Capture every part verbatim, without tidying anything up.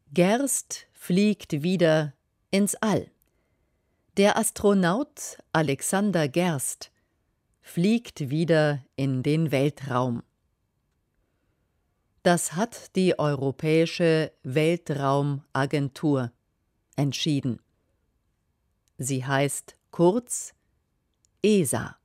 Gerst fliegt wieder ins All. Der Astronaut Alexander Gerst fliegt wieder in den Weltraum. Das hat die Europäische Weltraumagentur entschieden. Sie heißt kurz E S A.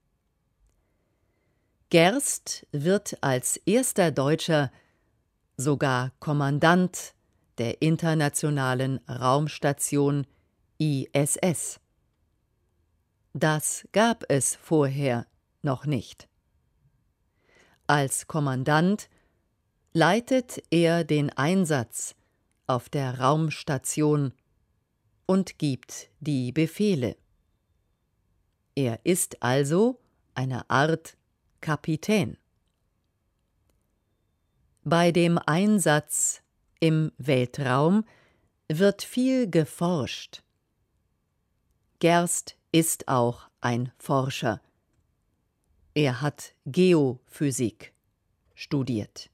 Gerst wird als erster Deutscher sogar Kommandant der Internationalen Raumstation I S S. Das gab es vorher noch nicht. Als Kommandant leitet er den Einsatz auf der Raumstation und gibt die Befehle. Er ist also eine Art Kapitän. Bei dem Einsatz im Weltraum wird viel geforscht. Gerst ist auch ein Forscher. Er hat Geophysik studiert.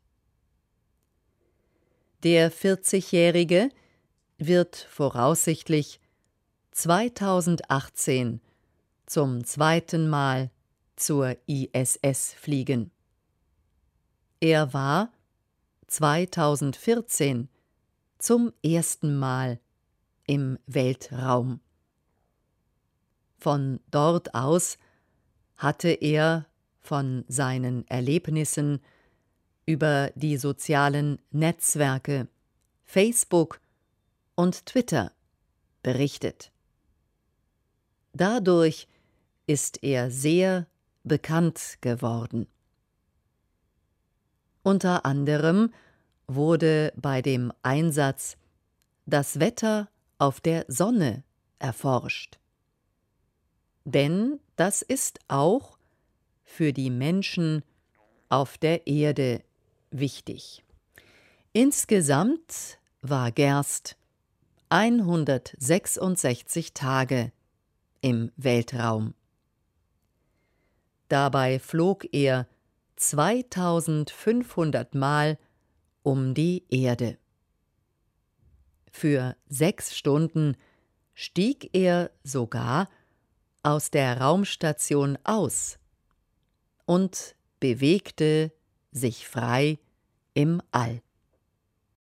Der vierzigjährige wird voraussichtlich zweitausendachtzehn zum zweiten Mal zur I S S fliegen. Er war zweitausendvierzehn zum ersten Mal im Weltraum. Von dort aus hatte er von seinen Erlebnissen über die sozialen Netzwerke Facebook und Twitter berichtet. Dadurch ist er sehr bekannt geworden. Unter anderem wurde bei dem Einsatz das Wetter auf der Sonne erforscht. Denn das ist auch für die Menschen auf der Erde wichtig. Insgesamt war Gerst hundertsechsundsechzig Tage im Weltraum. Dabei flog er zweitausendfünfhundert Mal um die Erde. Für sechs Stunden stieg er sogar aus der Raumstation aus und bewegte sich frei im All.